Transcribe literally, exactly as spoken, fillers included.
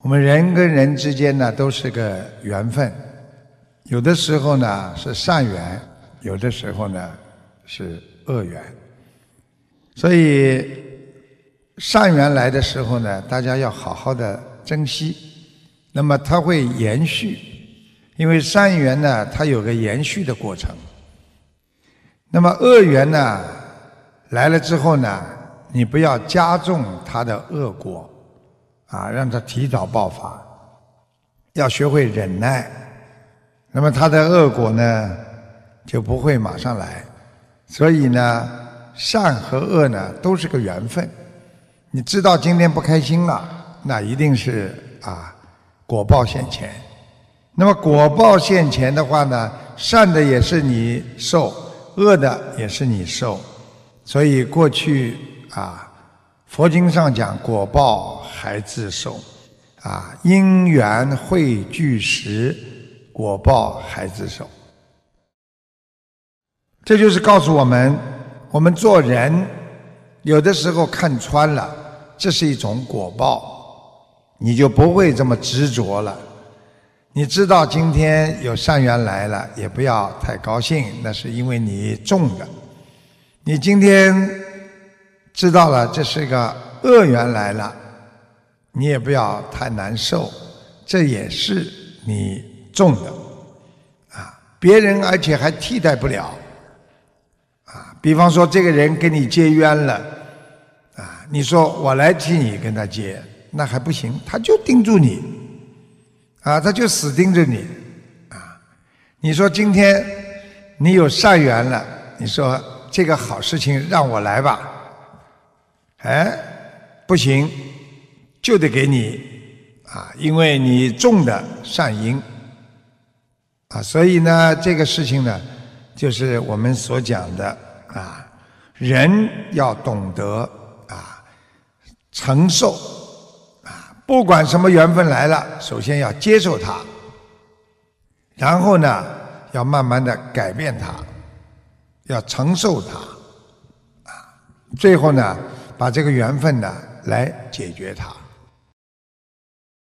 我们人跟人之间呢都是个缘分，有的时候呢是善缘，有的时候呢是恶缘。所以善缘来的时候呢，大家要好好的珍惜，那么它会延续，因为善缘呢它有个延续的过程。那么恶缘呢来了之后呢，你不要加重它的恶果啊，让它提早爆发，要学会忍耐，那么它的恶果呢就不会马上来。所以呢善和恶呢都是个缘分，你知道今天不开心了，那一定是啊果报现前。那么果报现前的话呢，善的也是你受，恶的也是你受。所以过去啊佛经上讲果报还自受啊，因缘汇聚时果报还自受。这就是告诉我们，我们做人有的时候看穿了，这是一种果报，你就不会这么执着了。你知道今天有善缘来了，也不要太高兴，那是因为你种的。你今天知道了这是个恶缘来了，你也不要太难受，这也是你种的啊，别人而且还替代不了啊。比方说这个人跟你结冤了啊，你说我来替你跟他结，那还不行，他就盯住你啊，他就死盯着你啊。你说今天你有善缘了，你说这个好事情让我来吧，哎，不行，就得给你啊，因为你种的善因啊。所以呢这个事情呢就是我们所讲的啊，人要懂得啊承受啊，不管什么缘分来了，首先要接受它，然后呢要慢慢的改变它，要承受它啊，最后呢把这个缘分呢来解决它。